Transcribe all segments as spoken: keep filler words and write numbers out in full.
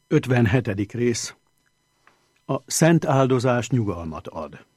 ötvenhetedik rész. A szent áldozás nyugalmat ad.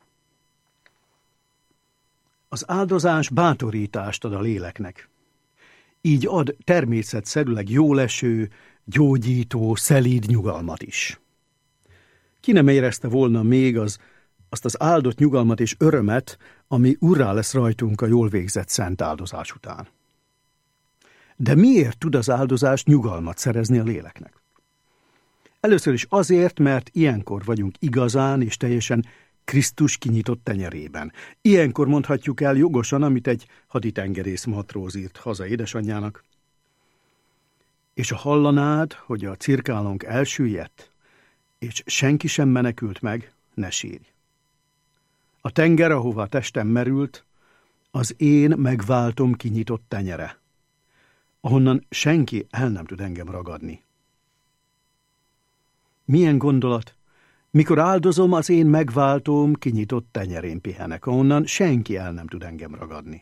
Az áldozás bátorítást ad a léleknek. Így ad természetszerűleg jóleső, gyógyító, szelíd nyugalmat is. Ki nem érezte volna még az, azt az áldott nyugalmat és örömet, ami urrá lesz rajtunk a jól végzett szent áldozás után. De miért tud az áldozás nyugalmat szerezni a léleknek? Először is azért, mert ilyenkor vagyunk igazán és teljesen Krisztus kinyitott tenyerében. Ilyenkor mondhatjuk el jogosan, amit egy haditengerész matróz írt haza édesanyjának. És ha hallanád, hogy a cirkálónk elsüllyedt, és senki sem menekült meg, ne sírj. A tenger, ahová testem merült, az én megváltom kinyitott tenyere, ahonnan senki el nem tud engem ragadni. Milyen gondolat, mikor áldozom, az én megváltóm kinyitott tenyerén pihenek, ahonnan senki el nem tud engem ragadni.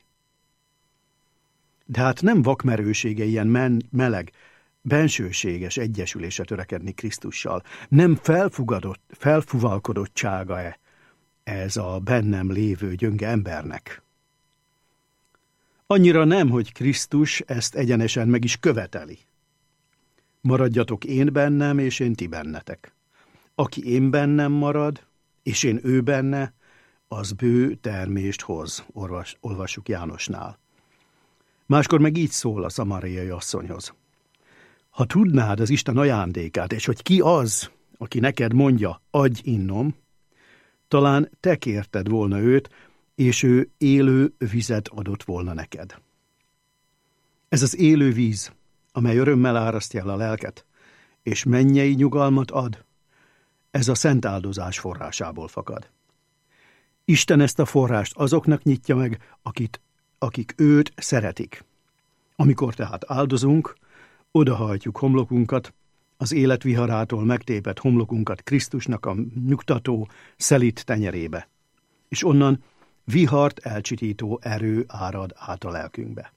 De hát nem vakmerősége ilyen men- meleg, bensőséges egyesülése törekedni Krisztussal, nem felfugadott, felfuvalkodottsága-e ez a bennem lévő gyönge embernek? Annyira nem, hogy Krisztus ezt egyenesen meg is követeli. Maradjatok én bennem, és én ti bennetek. Aki én bennem marad, és én ő benne, az bő termést hoz, olvas, olvassuk Jánosnál. Máskor meg így szól a szamariai asszonyhoz. Ha tudnád az Isten ajándékát, és hogy ki az, aki neked mondja, adj innom, talán te kérted volna őt, és ő élő vizet adott volna neked. Ez az élő víz, amely örömmel árasztja el a lelket, és mennyei nyugalmat ad, ez a szent áldozás forrásából fakad. Isten ezt a forrást azoknak nyitja meg, akit, akik őt szeretik. Amikor tehát áldozunk, odahajtjuk homlokunkat, az élet viharától megtépett homlokunkat Krisztusnak a nyugtató, szelíd tenyerébe, és onnan vihart elcsitító erő árad át a lelkünkbe.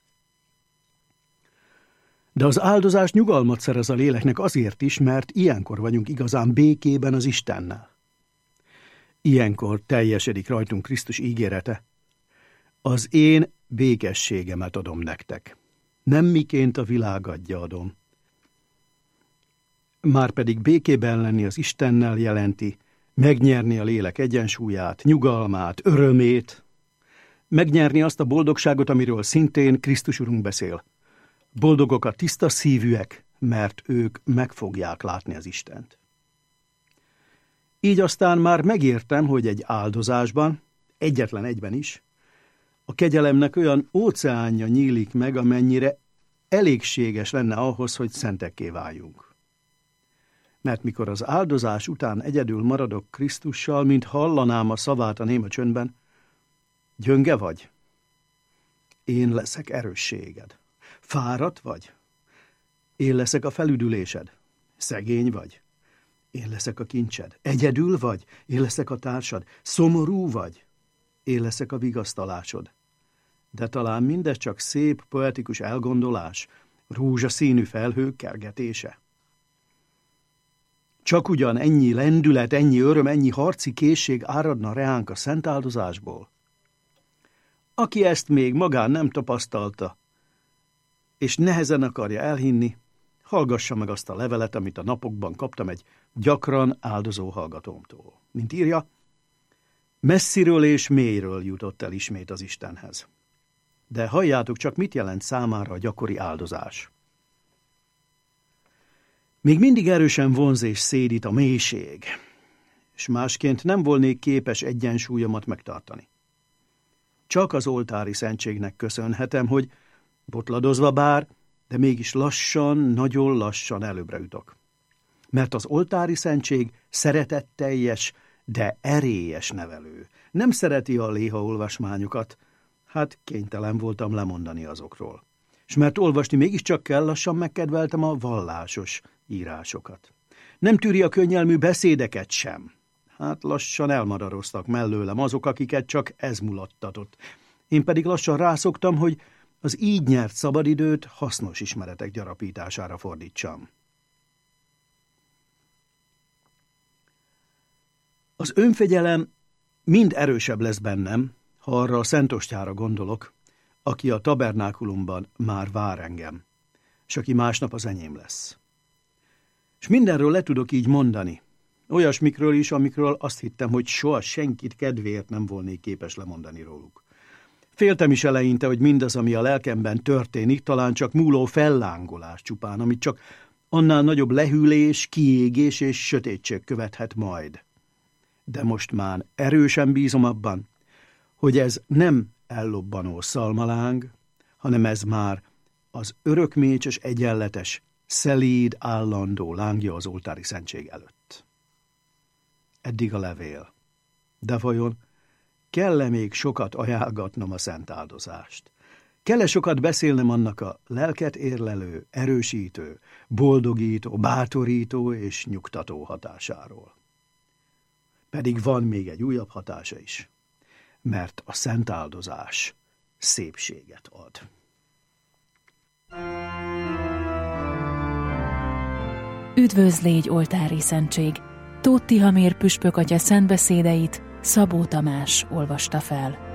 De az áldozás nyugalmat szerez a léleknek azért is, mert ilyenkor vagyunk igazán békében az Istennel. Ilyenkor teljesedik rajtunk Krisztus ígérete. Az én békességemet adom nektek. Nem miként a világ adja adom. Márpedig békében lenni az Istennel jelenti, megnyerni a lélek egyensúlyát, nyugalmát, örömét, megnyerni azt a boldogságot, amiről szintén Krisztus Urunk beszél. Boldogok a tiszta szívűek, mert ők meg fogják látni az Istent. Így aztán már megértem, hogy egy áldozásban, egyetlen egyben is, a kegyelemnek olyan óceánja nyílik meg, amennyire elégséges lenne ahhoz, hogy szentekké váljunk. Mert mikor az áldozás után egyedül maradok Krisztussal, mint hallanám a szavát a néma csöndben, gyönge vagy? Én leszek erősséged. Fáradt vagy? Én leszek a felüdülésed. Szegény vagy? Én leszek a kincsed. Egyedül vagy? Én leszek a társad. Szomorú vagy? Én leszek a vigasztalásod. De talán mindez csak szép, poetikus elgondolás, rózsaszínű felhők kergetése. Csak ugyan ennyi lendület, ennyi öröm, ennyi harci készség áradna reánk a szent áldozásból? Aki ezt még magán nem tapasztalta, és nehezen akarja elhinni, hallgassa meg azt a levelet, amit a napokban kaptam egy gyakran áldozó hallgatómtól. Mint írja, messziről és mélyről jutott el ismét az Istenhez. De halljátok csak, mit jelent számára a gyakori áldozás. Még mindig erősen vonz és szédít a mélység, és másként nem volnék képes egyensúlyomat megtartani. Csak az oltári szentségnek köszönhetem, hogy botladozva bár, de mégis lassan, nagyon lassan előbbre jutok. Mert az oltári szentség szeretetteljes, de erélyes nevelő. Nem szereti a léha olvasmányokat, hát kénytelen voltam lemondani azokról. És mert olvasni mégiscsak kell, lassan megkedveltem a vallásos írásokat. Nem tűri a könnyelmű beszédeket sem. Hát lassan elmadaroztak mellőlem azok, akiket csak ez mulattatott. Én pedig lassan rászoktam, hogy az így nyert szabadidőt hasznos ismeretek gyarapítására fordítsam. Az önfegyelem mind erősebb lesz bennem, ha arra a Szentostyára gondolok, aki a tabernákulumban már vár engem, és aki másnap az enyém lesz. És mindenről le tudok így mondani, olyasmikről is, amikről azt hittem, hogy soha senkit kedvéért nem volnék képes lemondani róluk. Féltem is eleinte, hogy mindaz, ami a lelkemben történik, talán csak múló fellángolás csupán, amit csak annál nagyobb lehűlés, kiégés és sötétség követhet majd. De most már erősen bízom abban, hogy ez nem ellobbanó szalmaláng, hanem ez már az örökmécses, egyenletes, szelíd, állandó lángja az oltári szentség előtt. Eddig a levél. De vajon kell-e még sokat ajánlgatnom a szent áldozást? Kell-e sokat beszélnem annak a lelket érlelő, erősítő, boldogító, bátorító és nyugtató hatásáról? Pedig van még egy újabb hatása is, mert a szent áldozás szépséget ad. Üdvözl légy, oltári szentség! Tóth Tihamér püspök atya szentbeszédeit Szabó Tamás olvasta fel.